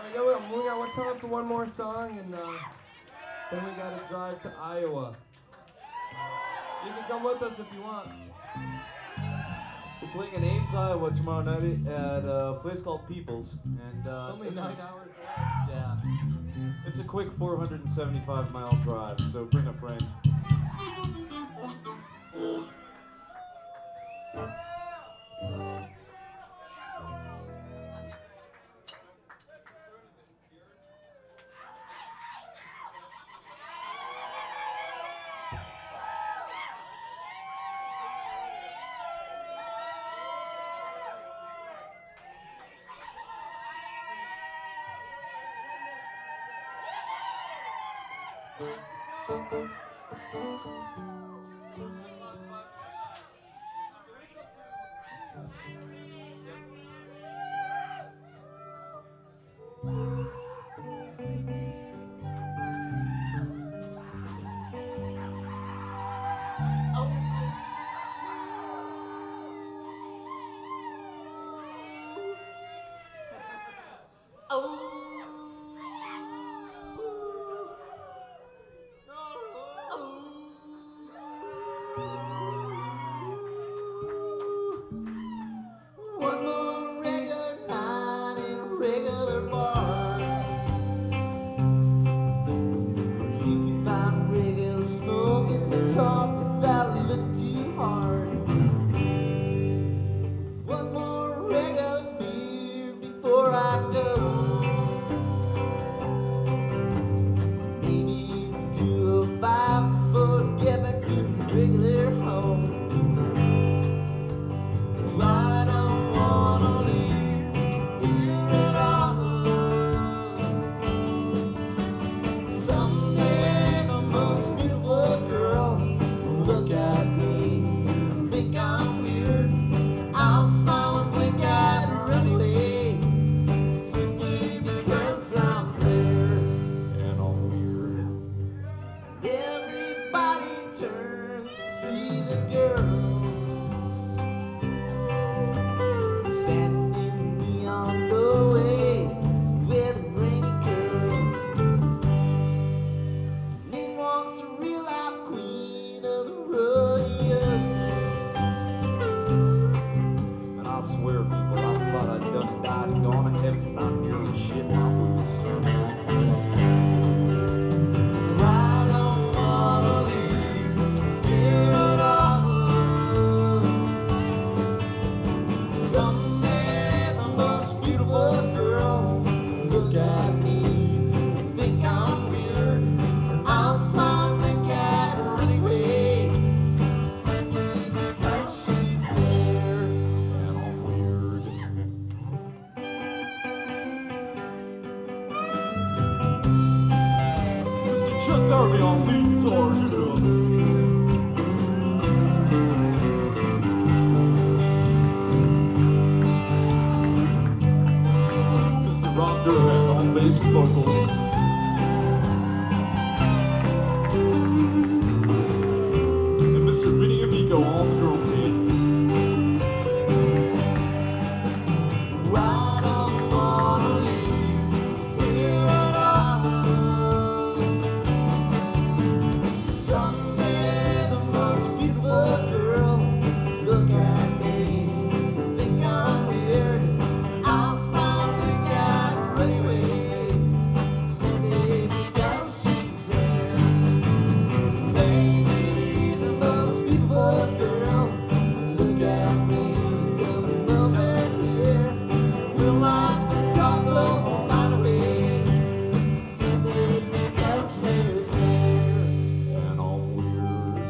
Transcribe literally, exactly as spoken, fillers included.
we got, we got what time for one more song, and uh, then we gotta drive to Iowa. You can come with us if you want. We're playing in Ames, Iowa tomorrow night at a place called Peoples, and uh, It's only it's nine a, hours away. yeah, it's a quick four hundred seventy-five mile drive, so bring a friend. One more regular night in a regular bar, where you can find regular smoke and talk without looking too hard. One more regular beer before I go, maybe into a five before I get back to my regular home. I don't wanna leave here at all. Someday the most beautiful girl will look at me and think I'm weird. I'll smile and blink at her anyway, simply because I'm there and I'm weird. Everybody turns to see the girl standing in the neon doorway with rainy curls. And in walks the real life queen of the rodeo. And I swear, people, I thought I'd done died and gone to heaven, not nearly shit my boots. I don't wanna leave here at all. Someday the most beautiful girl will look at me and think I'm weird. And I'll smile and blink at her anyway, simply because she's there. And I'm weird. Mister Chuck Garvey on lead guitar, yeah. Mister Rob Durant on bass and vocals. And Mister Vinny Amico on the drum kit. I don't wanna leave here at all. Someday the most beautiful girl will look at me and think I'm weird. I'll smile and blink at her anyway, simply because she's there. Maybe the most beautiful girl will look at me coming over here. We'll laugh and talk the whole night away, simply because we're there. And I'm weird.